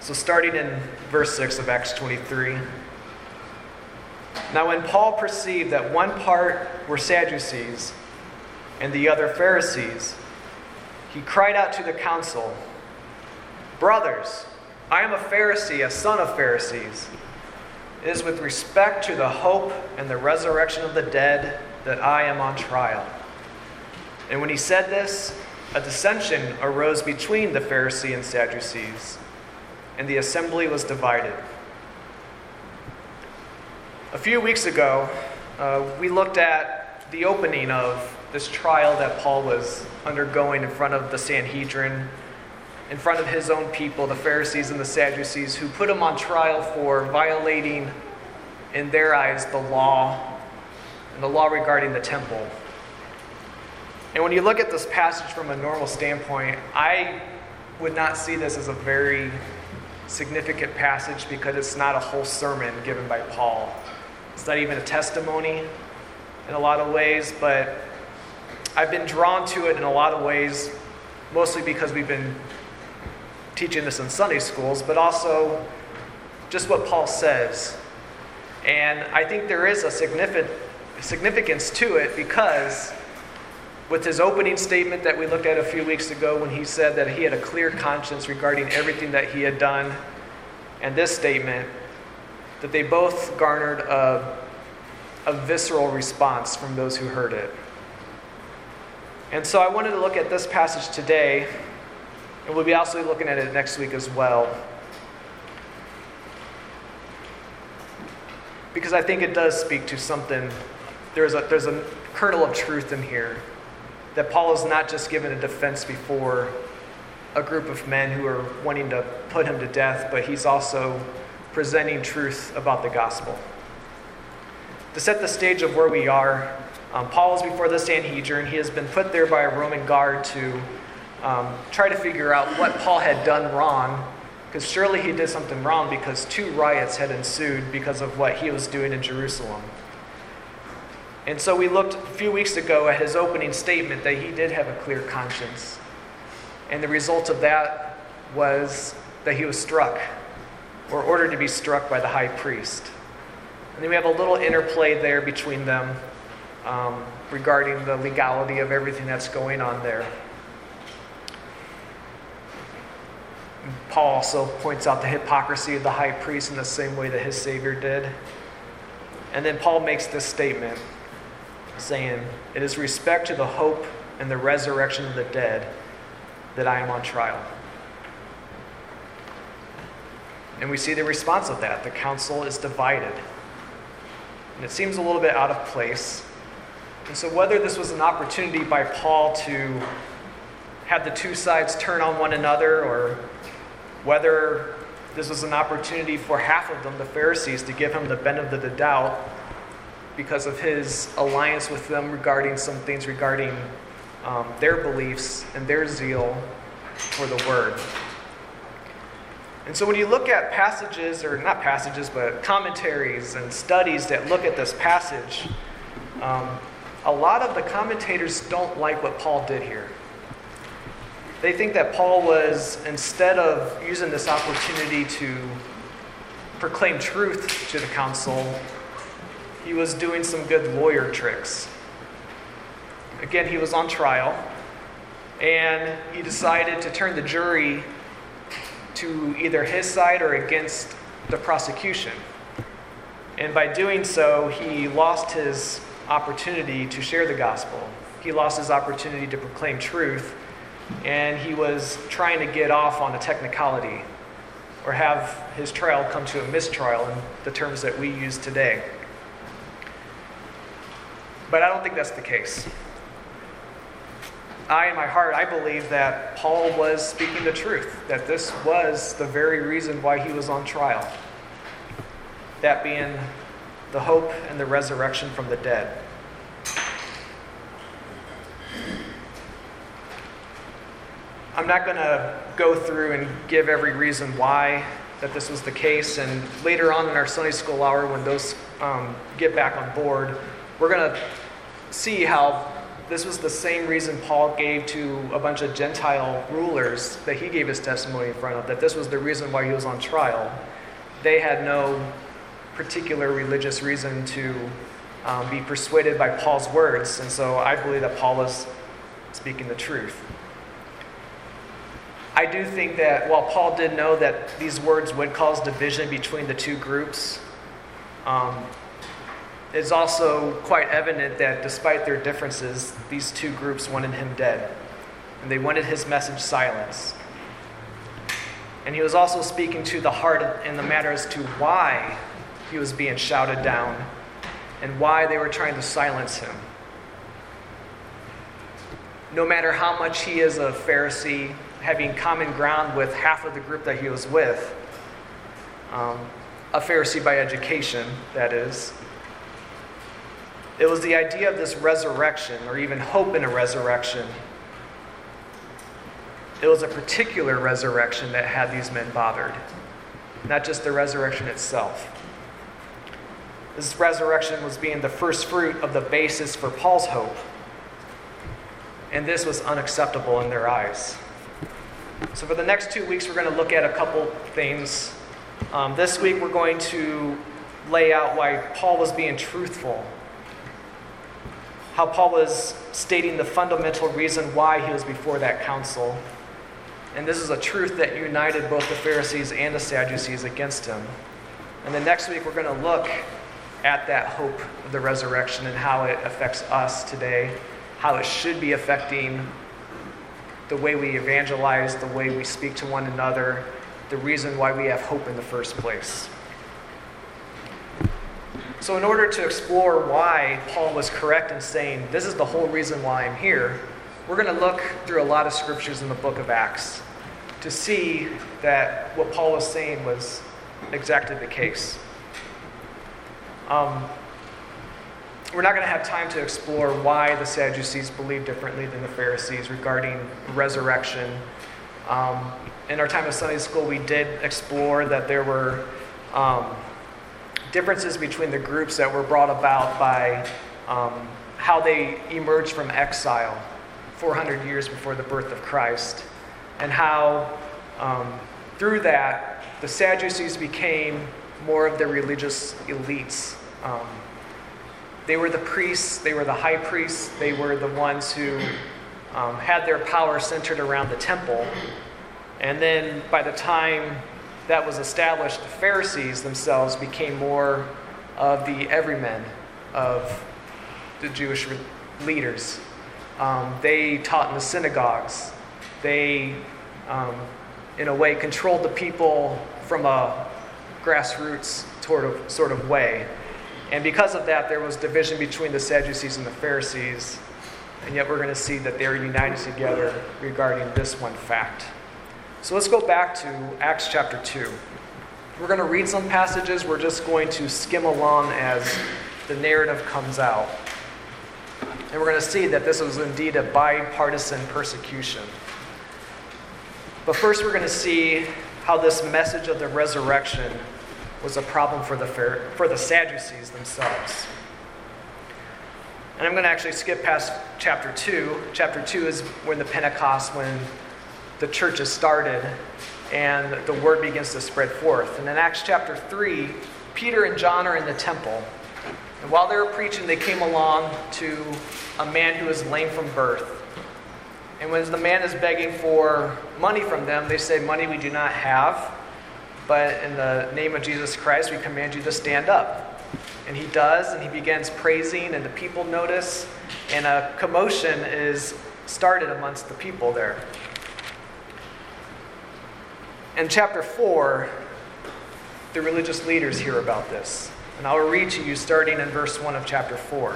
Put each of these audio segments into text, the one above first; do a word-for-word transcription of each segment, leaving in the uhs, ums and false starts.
So starting in verse six of Acts twenty-three. Now when Paul perceived that one part were Sadducees and the other Pharisees, he cried out to the council, "Brothers, I am a Pharisee, a son of Pharisees. It is with respect to the hope and the resurrection of the dead that I am on trial." And when he said this, a dissension arose between the Pharisee and Sadducees, and the assembly was divided. A few weeks ago, uh, we looked at the opening of this trial that Paul was undergoing in front of the Sanhedrin, in front of his own people, the Pharisees and the Sadducees, who put him on trial for violating, in their eyes, the law, and the law regarding the temple. And when you look at this passage from a normal standpoint, I would not see this as a very significant passage because it's not a whole sermon given by Paul. It's not even a testimony in a lot of ways, but I've been drawn to it in a lot of ways, mostly because we've been teaching this in Sunday schools, but also just what Paul says. And I think there is a significant significance to it because with his opening statement that we looked at a few weeks ago when he said that he had a clear conscience regarding everything that he had done, and this statement, that they both garnered a, a visceral response from those who heard it. And so I wanted to look at this passage today, and we'll be also looking at it next week as well, because I think it does speak to something. There's a, there's a kernel of truth in here, that Paul is not just given a defense before a group of men who are wanting to put him to death, but he's also presenting truth about the gospel. To set the stage of where we are, um, Paul is before the Sanhedrin. He has been put there by a Roman guard to um, try to figure out what Paul had done wrong, because surely he did something wrong because two riots had ensued because of what he was doing in Jerusalem. And so we looked a few weeks ago at his opening statement that he did have a clear conscience. And the result of that was that he was struck, or ordered to be struck by the high priest. And then we have a little interplay there between them um, regarding the legality of everything that's going on there. Paul also points out the hypocrisy of the high priest in the same way that his Savior did. And then Paul makes this statement, saying, "It is respect to the hope and the resurrection of the dead that I am on trial." And we see the response of that. The council is divided. And it seems a little bit out of place. And so whether this was an opportunity by Paul to have the two sides turn on one another, or whether this was an opportunity for half of them, the Pharisees, to give him the benefit of the doubt because of his alliance with them regarding some things regarding um, their beliefs and their zeal for the word. And so when you look at passages, or not passages, but commentaries and studies that look at this passage, um, a lot of the commentators don't like what Paul did here. They think that Paul was, instead of using this opportunity to proclaim truth to the council, he was doing some good lawyer tricks. Again, he was on trial, and he decided to turn the jury to either his side or against the prosecution. And by doing so, he lost his opportunity to share the gospel. He lost his opportunity to proclaim truth, and he was trying to get off on a technicality, or have his trial come to a mistrial in the terms that we use today. But I don't think that's the case. I, in my heart, I believe that Paul was speaking the truth, that this was the very reason why he was on trial. That being the hope and the resurrection from the dead. I'm not going to go through and give every reason why that this was the case, and later on in our Sunday school hour, when those um, get back on board, we're going to see how this was the same reason Paul gave to a bunch of Gentile rulers that he gave his testimony in front of, that this was the reason why he was on trial. They had no particular religious reason to um, be persuaded by Paul's words, and so I believe that Paul was speaking the truth. I do think that while Paul did know that these words would cause division between the two groups, um, it's also quite evident that despite their differences, these two groups wanted him dead, and they wanted his message silenced. And he was also speaking to the heart in the matter as to why he was being shouted down and why they were trying to silence him. No matter how much he is a Pharisee, having common ground with half of the group that he was with, um, a Pharisee by education, that is, it was the idea of this resurrection, or even hope in a resurrection. It was a particular resurrection that had these men bothered, not just the resurrection itself. This resurrection was being the first fruit of the basis for Paul's hope, and this was unacceptable in their eyes. So for the next two weeks, we're going to look at a couple things. Um, this week, we're going to lay out why Paul was being truthful, how Paul was stating the fundamental reason why he was before that council. And this is a truth that united both the Pharisees and the Sadducees against him. And then next week, we're going to look at that hope of the resurrection and how it affects us today, how it should be affecting the way we evangelize, the way we speak to one another, the reason why we have hope in the first place. So in order to explore why Paul was correct in saying, this is the whole reason why I'm here, we're going to look through a lot of scriptures in the book of Acts to see that what Paul was saying was exactly the case. Um, we're not going to have time to explore why the Sadducees believed differently than the Pharisees regarding resurrection. Um, in our time of Sunday school, we did explore that there were um, differences between the groups that were brought about by um, how they emerged from exile four hundred years before the birth of Christ, and how um, through that the Sadducees became more of the religious elites. Um, they were the priests, they were the high priests, they were the ones who um, had their power centered around the temple. And then by the time that was established, the Pharisees themselves became more of the everymen of the Jewish re- leaders. Um, they taught in the synagogues. They, um, in a way, controlled the people from a grassroots sort of, sort of way. And because of that, there was division between the Sadducees and the Pharisees. And yet we're going to see that they're united together regarding this one fact. So let's go back to Acts chapter two. We're going to read some passages. We're just going to skim along as the narrative comes out. And we're going to see that this was indeed a bipartisan persecution. But first we're going to see how this message of the resurrection was a problem for the for the Sadducees themselves. And I'm going to actually skip past chapter two. Chapter two is when the Pentecost, when the church is started and the word begins to spread forth. And in Acts chapter three, Peter and John are in the temple. And while they were preaching, they came along to a man who was lame from birth. And when the man is begging for money from them, they say, "Money we do not have, but in the name of Jesus Christ, we command you to stand up." And he does, and he begins praising, and the people notice, and a commotion is started amongst the people there. In chapter four, the religious leaders hear about this. And I will read to you starting in verse one of chapter four.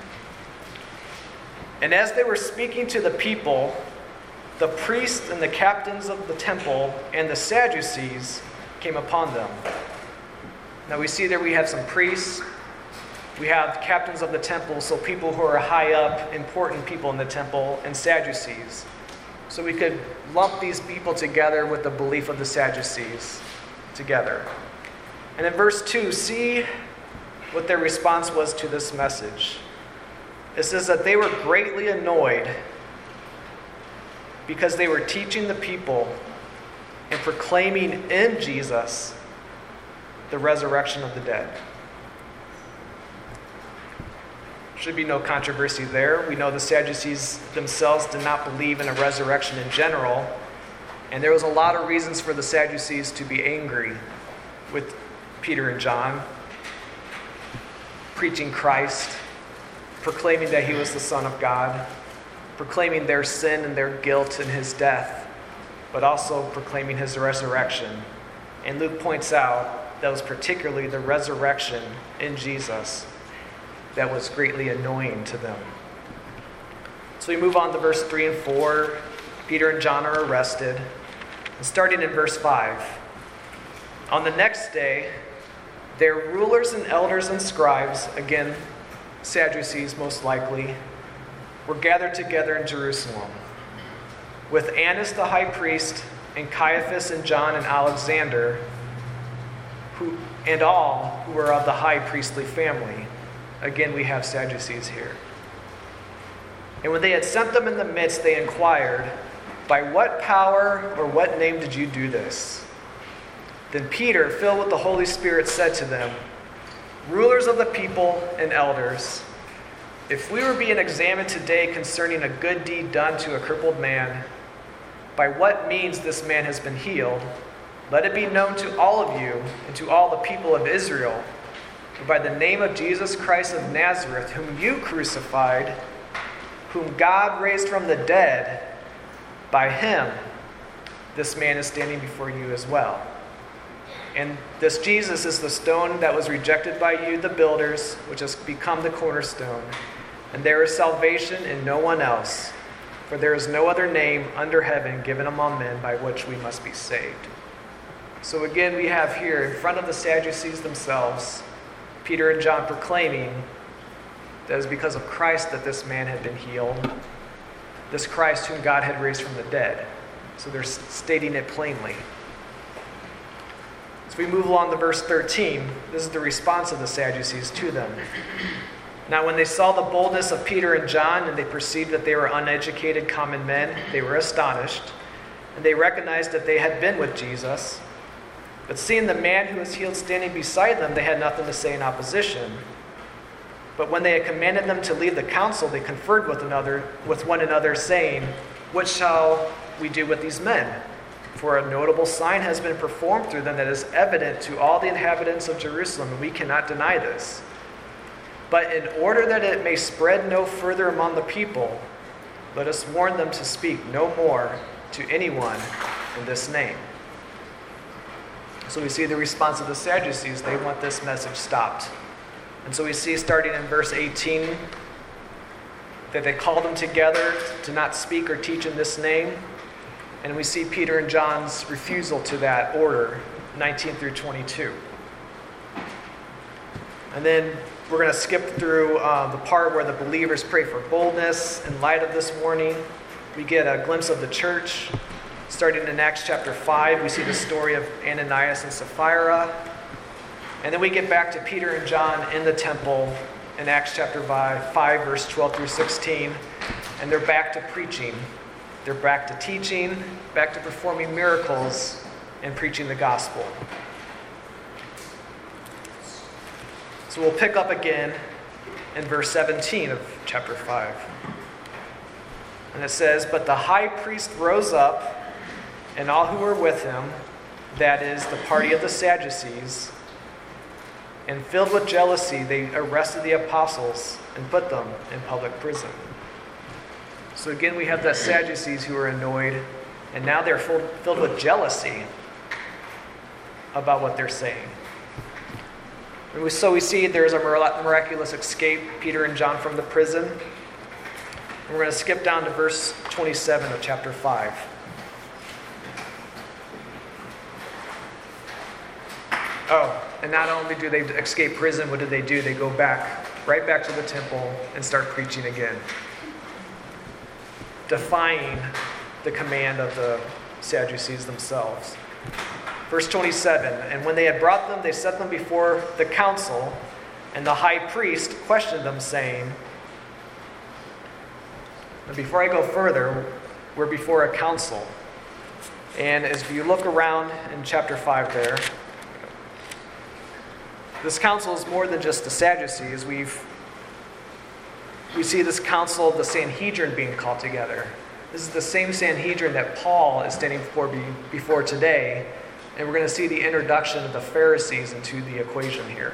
"And as they were speaking to the people, the priests and the captains of the temple and the Sadducees came upon them." Now we see there we have some priests, we have captains of the temple, so people who are high up, important people in the temple, and Sadducees. So we could lump these people together with the belief of the Sadducees together. And in verse two, see what their response was to this message. It says that they were greatly annoyed because they were teaching the people and proclaiming in Jesus the resurrection of the dead. Should be no controversy there. We know the Sadducees themselves did not believe in a resurrection in general, and there was a lot of reasons for the Sadducees to be angry with Peter and John, preaching Christ, proclaiming that he was the Son of God, proclaiming their sin and their guilt in his death, but also proclaiming his resurrection. And Luke points out that was particularly the resurrection in Jesus that was greatly annoying to them. So we move on to verse three and four. Peter and John are arrested. And starting in verse five. On the next day, their rulers and elders and scribes, again, Sadducees most likely, were gathered together in Jerusalem, with Annas the high priest, and Caiaphas and John and Alexander, who and all who were of the high priestly family. Again, we have Sadducees here. And when they had sent them in the midst, they inquired, "By what power or what name did you do this?" Then Peter, filled with the Holy Spirit, said to them, "Rulers of the people and elders, if we were being examined today concerning a good deed done to a crippled man, by what means this man has been healed, let it be known to all of you and to all the people of Israel, that by the name of Jesus Christ of Nazareth, whom you crucified, whom God raised from the dead, by him this man is standing before you as well. And this Jesus is the stone that was rejected by you, the builders, which has become the cornerstone. And there is salvation in no one else, for there is no other name under heaven given among men by which we must be saved." So again, we have here in front of the Sadducees themselves, Peter and John proclaiming that it was because of Christ that this man had been healed, this Christ whom God had raised from the dead. So they're stating it plainly. So we move along to verse thirteen. This is the response of the Sadducees to them. Now when they saw the boldness of Peter and John, and they perceived that they were uneducated common men, they were astonished, and they recognized that they had been with Jesus. But seeing the man who was healed standing beside them, they had nothing to say in opposition. But when they had commanded them to leave the council, they conferred with another, with one another, saying, "What shall we do with these men? For a notable sign has been performed through them that is evident to all the inhabitants of Jerusalem, and we cannot deny this. But in order that it may spread no further among the people, let us warn them to speak no more to anyone in this name." So we see the response of the Sadducees. They want this message stopped. And so we see, starting in verse eighteen, that they called them together to not speak or teach in this name. And we see Peter and John's refusal to that order, nineteen through twenty-two. And then we're going to skip through uh, the part where the believers pray for boldness. In light of this warning, we get a glimpse of the church. Starting in Acts chapter five, we see the story of Ananias and Sapphira. And then we get back to Peter and John in the temple in Acts chapter five, verse twelve through sixteen. And they're back to preaching. They're back to teaching, back to performing miracles, and preaching the gospel. So we'll pick up again in verse seventeen of chapter five. And it says, "But the high priest rose up, and all who were with him, that is, the party of the Sadducees, and filled with jealousy, they arrested the apostles and put them in public prison." So again, we have the Sadducees who are annoyed, and now they're filled, filled with jealousy about what they're saying. And we, so we see there's a miraculous escape, Peter and John from the prison. And we're going to skip down to verse twenty-seven of chapter five. Oh, and not only do they escape prison, what do they do? They go back, right back to the temple and start preaching again, defying the command of the Sadducees themselves. Verse twenty-seven, "And when they had brought them, they set them before the council, and the high priest questioned them, saying, Now, before I go further, we're before a council. And as you look around in chapter five there, this council is more than just the Sadducees. We've, we see this council of the Sanhedrin being called together. This is the same Sanhedrin that Paul is standing before, before today. And we're going to see the introduction of the Pharisees into the equation here.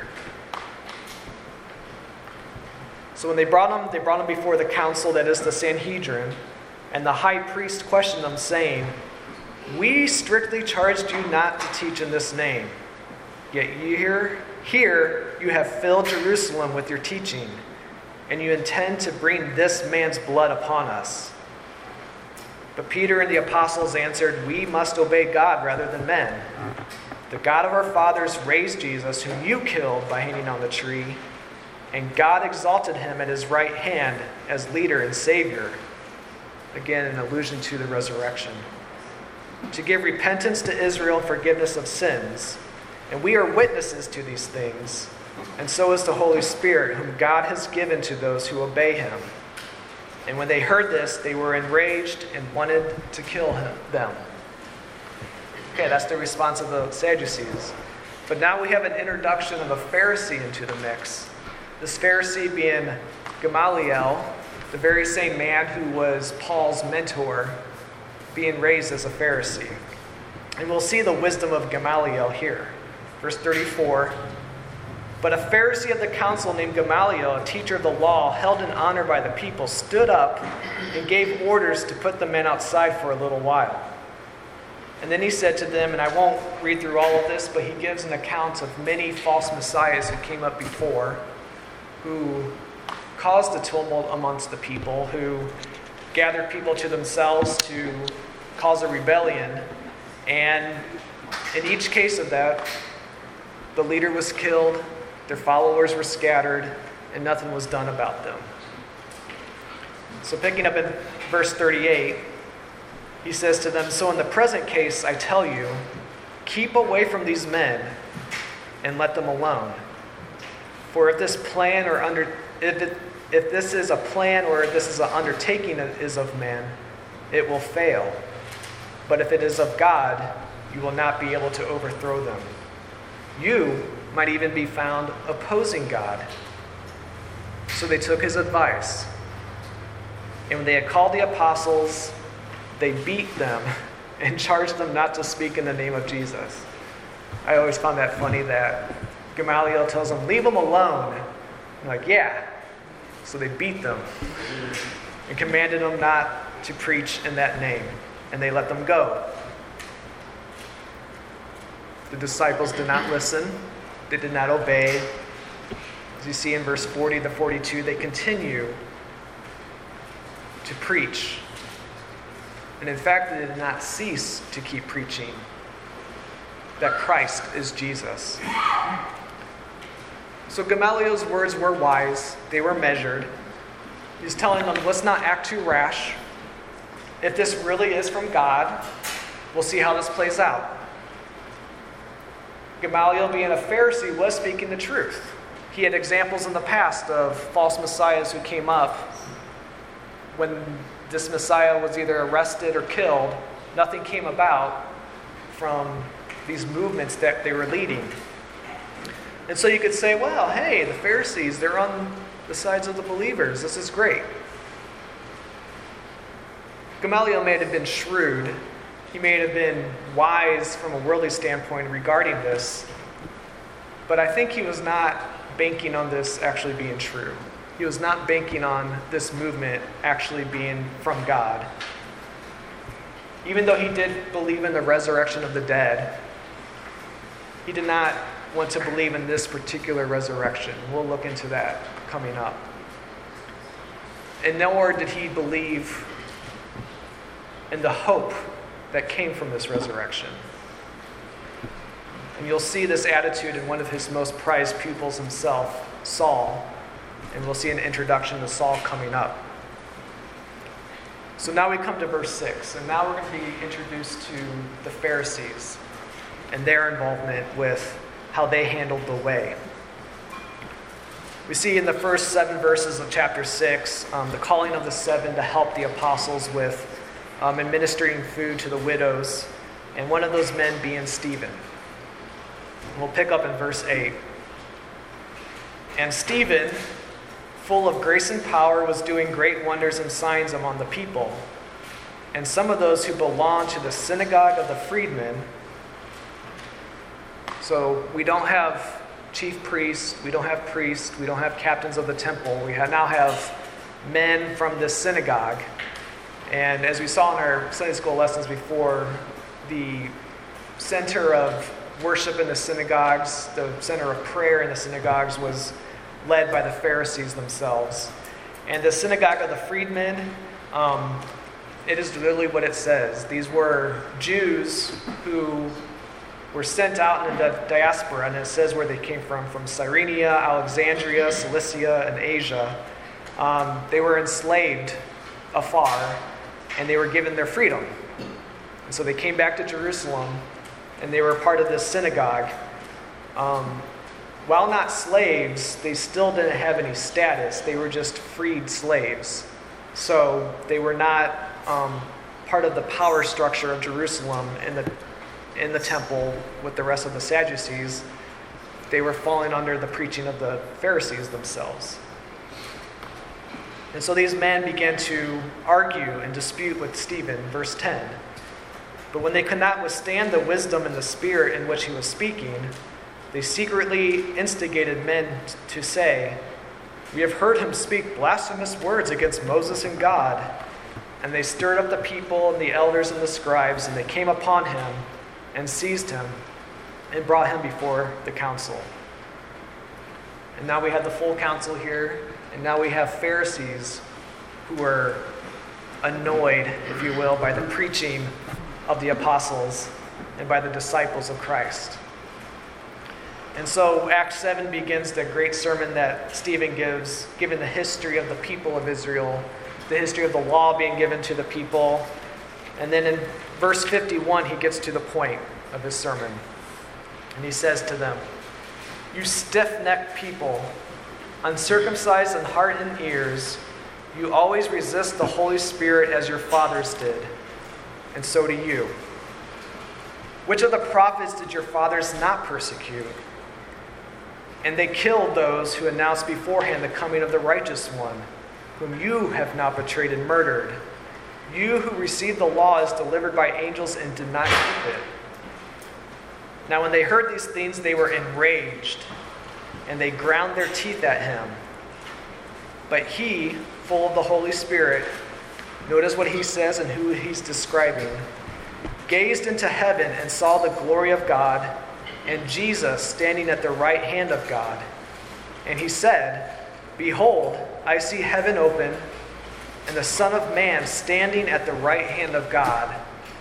So when they brought them, they brought them before the council, that is the Sanhedrin, and the high priest questioned them, saying, "We strictly charged you not to teach in this name. Yet you here, here you have filled Jerusalem with your teaching, and you intend to bring this man's blood upon us." But Peter and the apostles answered, "We must obey God rather than men. The God of our fathers raised Jesus, whom you killed by hanging on the tree, and God exalted him at his right hand as leader and Savior." Again, an allusion to the resurrection. "To give repentance to Israel and forgiveness of sins. And we are witnesses to these things, and so is the Holy Spirit, whom God has given to those who obey him." And when they heard this, they were enraged and wanted to kill him, them. Okay, that's the response of the Sadducees. But now we have an introduction of a Pharisee into the mix. This Pharisee being Gamaliel, the very same man who was Paul's mentor, being raised as a Pharisee. And we'll see the wisdom of Gamaliel here. Verse thirty-four, "But a Pharisee of the council named Gamaliel, a teacher of the law, held in honor by the people, stood up and gave orders to put the men outside for a little while. And then he said to them," and I won't read through all of this, but he gives an account of many false messiahs who came up before, who caused a tumult amongst the people, who gathered people to themselves to cause a rebellion. And in each case of that, the leader was killed, their followers were scattered, and nothing was done about them. So picking up in verse thirty-eight, he says to them, "So in the present case, I tell you, keep away from these men and let them alone. For if this plan or under if it, if this is a plan or if this is an undertaking that is of man, it will fail. But if it is of God, you will not be able to overthrow them. You might even be found opposing God." So they took his advice. And when they had called the apostles, they beat them and charged them not to speak in the name of Jesus. I always found that funny that Gamaliel tells them, "Leave them alone." I'm like, yeah. So they beat them and commanded them not to preach in that name. And they let them go. The disciples did not listen. They did not obey. As you see in verse forty to forty-two, they continue to preach. And in fact, they did not cease to keep preaching that Christ is Jesus. So Gamaliel's words were wise. They were measured. He's telling them, let's not act too rash. If this really is from God, we'll see how this plays out. Gamaliel, being a Pharisee, was speaking the truth. He had examples in the past of false messiahs who came up. When this messiah was either arrested or killed, nothing came about from these movements that they were leading. And so you could say, well, hey, the Pharisees, they're on the sides of the believers. This is great. Gamaliel may have been shrewd. He may have been wise from a worldly standpoint regarding this. But I think he was not banking on this actually being true. He was not banking on this movement actually being from God. Even though he did believe in the resurrection of the dead, he did not want to believe in this particular resurrection. We'll look into that coming up. And nor did he believe in the hope that came from this resurrection. And you'll see this attitude in one of his most prized pupils himself, Saul. And we'll see an introduction to Saul coming up. So now we come to verse six. And now we're going to be introduced to the Pharisees and their involvement with how they handled the way. We see in the first seven verses of chapter six um, the calling of the seven to help the apostles with um, administering food to the widows, and one of those men being Stephen. We'll pick up in verse eight. And Stephen, full of grace and power, was doing great wonders and signs among the people. And some of those who belonged to the synagogue of the freedmen. So we don't have chief priests, we don't have priests, we don't have captains of the temple. We now have men from this synagogue. And as we saw in our Sunday school lessons before, the center of worship in the synagogues, the center of prayer in the synagogues, was led by the Pharisees themselves. And the synagogue of the freedmen, um, it is literally what it says. These were Jews who were sent out in the diaspora, and it says where they came from, from Cyrenia, Alexandria, Cilicia, and Asia. Um, they were enslaved afar, and they were given their freedom. And so they came back to Jerusalem, and they were part of this synagogue. Um, while not slaves, they still didn't have any status. They were just freed slaves. So they were not um, part of the power structure of Jerusalem in the in the temple with the rest of the Sadducees. They were falling under the preaching of the Pharisees themselves. And so these men began to argue and dispute with Stephen, verse ten. But when they could not withstand the wisdom and the spirit in which he was speaking, they secretly instigated men to say, "We have heard him speak blasphemous words against Moses and God." And they stirred up the people and the elders and the scribes, and they came upon him and seized him and brought him before the council. And now we have the full council here, and now we have Pharisees who are annoyed, if you will, by the preaching of the apostles and by the disciples of Christ. And so Acts seven begins the great sermon that Stephen gives, given the history of the people of Israel, the history of the law being given to the people. And then in verse fifty-one, he gets to the point of his sermon. And he says to them, "You stiff-necked people, uncircumcised in heart and ears, you always resist the Holy Spirit as your fathers did, and so do you. Which of the prophets did your fathers not persecute? And they killed those who announced beforehand the coming of the righteous one, whom you have now betrayed and murdered. You who received the law as delivered by angels and did not keep it." Now when they heard these things, they were enraged, and they ground their teeth at him. But he, full of the Holy Spirit, notice what he says and who he's describing, gazed into heaven and saw the glory of God and Jesus standing at the right hand of God. And he said, "Behold, I see heaven open, and the Son of Man standing at the right hand of God."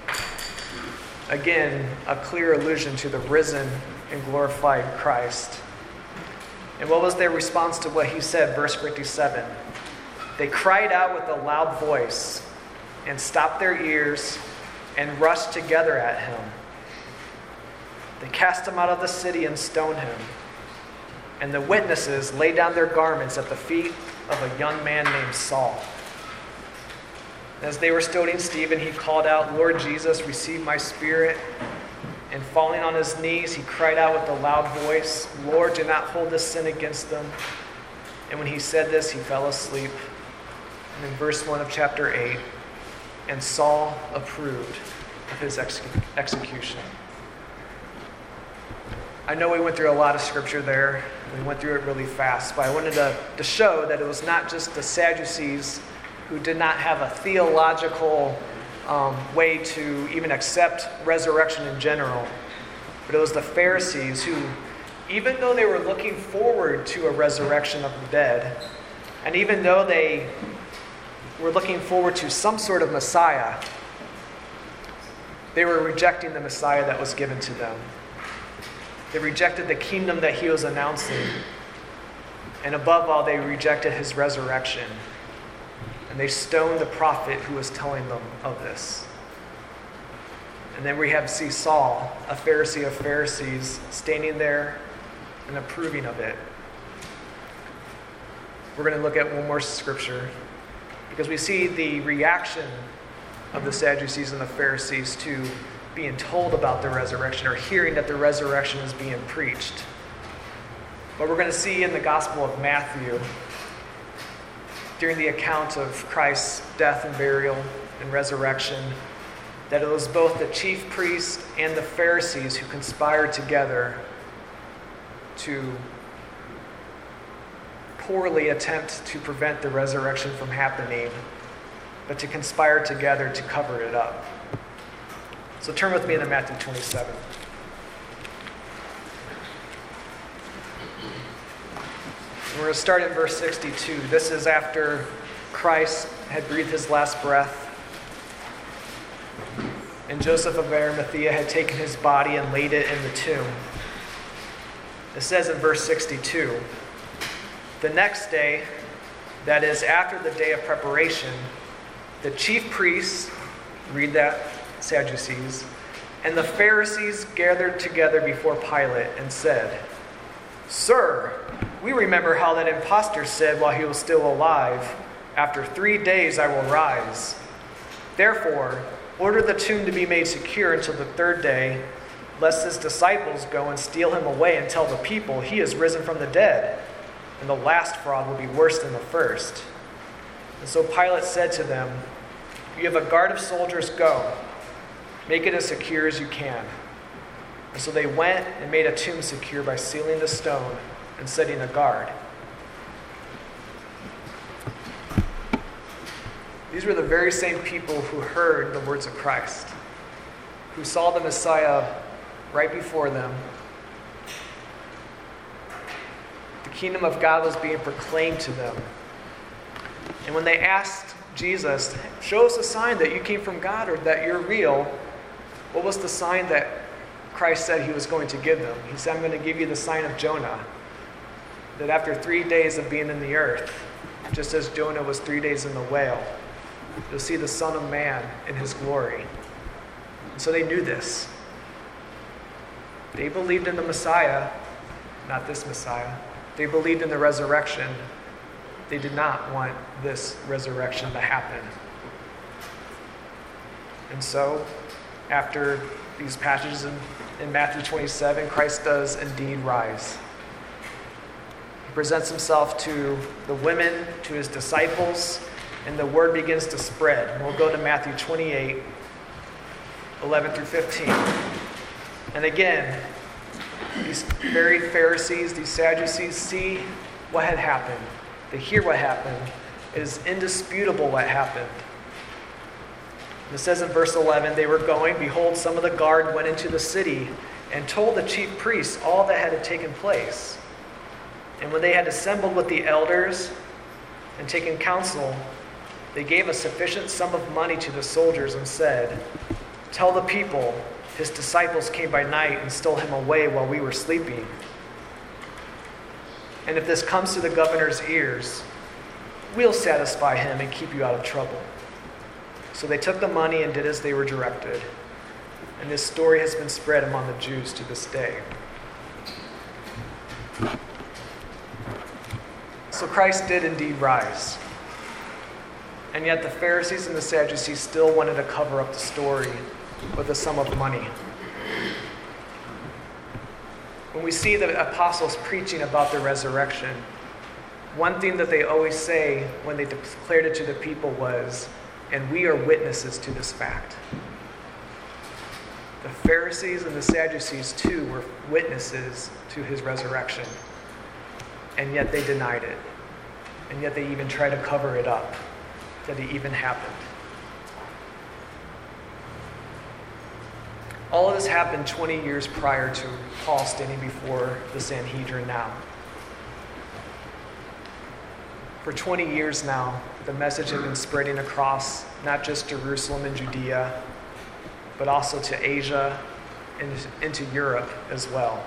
Again, a clear allusion to the risen and glorified Christ. And what was their response to what he said? Verse fifty-seven. They cried out with a loud voice and stopped their ears and rushed together at him. They cast him out of the city and stoned him. And the witnesses laid down their garments at the feet of a young man named Saul. As they were stoning Stephen, he called out, "Lord Jesus, receive my spirit." And falling on his knees, he cried out with a loud voice, "Lord, do not hold this sin against them." And when he said this, he fell asleep. And in verse one of chapter eight, and Saul approved of his ex- execution. I know we went through a lot of scripture there. We went through it really fast, but I wanted to, to show that it was not just the Sadducees who did not have a theological um, way to even accept resurrection in general, but it was the Pharisees who, even though they were looking forward to a resurrection of the dead, and even though they were looking forward to some sort of Messiah, they were rejecting the Messiah that was given to them. They rejected the kingdom that he was announcing. And above all, they rejected his resurrection. And they stoned the prophet who was telling them of this. And then we have see Saul, a Pharisee of Pharisees, standing there and approving of it. we're going to look at one more scripture because we see the reaction of the Sadducees and the Pharisees to being told about the resurrection or hearing that the resurrection is being preached. But we're going to see in the Gospel of Matthew, during the account of Christ's death and burial and resurrection, that it was both the chief priests and the Pharisees who conspired together to poorly attempt to prevent the resurrection from happening, but to conspire together to cover it up. So turn with me to Matthew twenty-seven. We're going to start in verse sixty-two. This is after Christ had breathed his last breath, and Joseph of Arimathea had taken his body and laid it in the tomb. It says in verse sixty-two, the next day, that is after the day of preparation, the chief priests, read that, Sadducees, and the Pharisees gathered together before Pilate and said, "Sir, we remember how that impostor said while he was still alive, 'After three days I will rise.' Therefore, order the tomb to be made secure until the third day, lest his disciples go and steal him away and tell the people he is risen from the dead, and the last fraud will be worse than the first." And so Pilate said to them, "You have a guard of soldiers, go. Make it as secure as you can." And so they went and made a tomb secure by sealing the stone and setting a guard. These were the very same people who heard the words of Christ, who saw the Messiah right before them. The kingdom of God was being proclaimed to them. And when they asked Jesus, "Show us a sign that you came from God or that you're real," what was the sign that Christ said he was going to give them? He said, "I'm going to give you the sign of Jonah, that after three days of being in the earth, just as Jonah was three days in the whale, you'll see the Son of Man in his glory." And so they knew this. They believed in the Messiah, not this Messiah. They believed in the resurrection. They did not want this resurrection to happen. And so, after these passages in, in Matthew twenty-seven, Christ does indeed rise. He presents himself to the women, to his disciples, and the word begins to spread. And we'll go to Matthew twenty-eight, eleven through fifteen. And again, these very Pharisees, these Sadducees, see what had happened. They hear what happened. It is indisputable what happened. And it says in verse eleven, they were going, behold, some of the guard went into the city and told the chief priests all that had taken place. And when they had assembled with the elders and taken counsel, they gave a sufficient sum of money to the soldiers and said, "Tell the people, his disciples came by night and stole him away while we were sleeping. And if this comes to the governor's ears, we'll satisfy him and keep you out of trouble." So they took the money and did as they were directed. And this story has been spread among the Jews to this day. So Christ did indeed rise. And yet the Pharisees and the Sadducees still wanted to cover up the story with a sum of money. When we see the apostles preaching about the resurrection, one thing that they always say when they declared it to the people was, "And we are witnesses to this fact." The Pharisees and the Sadducees too were witnesses to his resurrection, and yet they denied it. And yet they even tried to cover it up, that it even happened. All of this happened twenty years prior to Paul standing before the Sanhedrin now. For twenty years now, the message had been spreading across not just Jerusalem and Judea, but also to Asia and into Europe as well.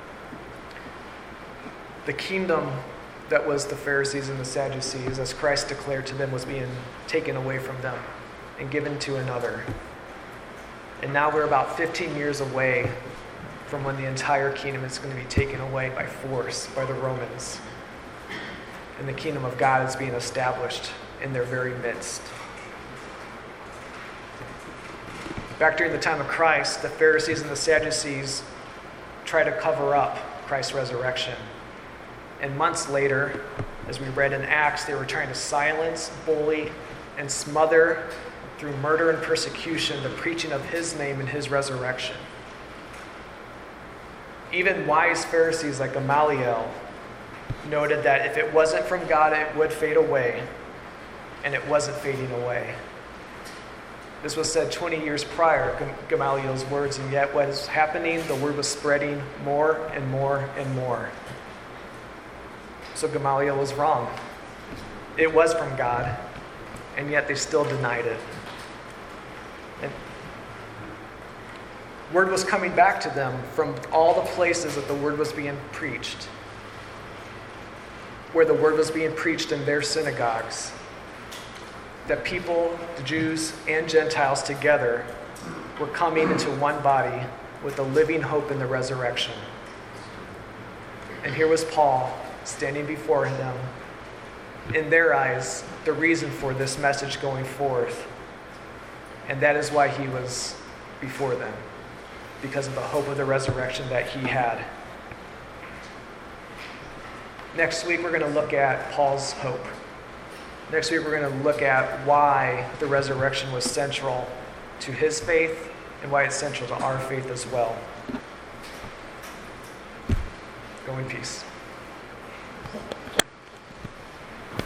The kingdom that was the Pharisees and the Sadducees, as Christ declared to them, was being taken away from them and given to another. And now we're about fifteen years away from when the entire kingdom is going to be taken away by force by the Romans. and the kingdom of God is being established in their very midst. Back during the time of Christ, the Pharisees and the Sadducees tried to cover up Christ's resurrection. And months later, as we read in Acts, they were trying to silence, bully, and smother through murder and persecution the preaching of his name and his resurrection. Even wise Pharisees like Gamaliel noted that if it wasn't from God, it would fade away, and it wasn't fading away. This was said twenty years prior, Gamaliel's words, and yet what was happening, the word was spreading more and more and more. So Gamaliel was wrong. It was from God, and yet they still denied it. And word was coming back to them from all the places that the word was being preached, where the word was being preached in their synagogues, that people, the Jews and Gentiles together, were coming into one body with a living hope in the resurrection. And here was Paul standing before them, in their eyes, the reason for this message going forth. And that is why he was before them, because of the hope of the resurrection that he had. Next week, we're going to look at Paul's hope. Next week, we're going to look at why the resurrection was central to his faith and why it's central to our faith as well. Go in peace.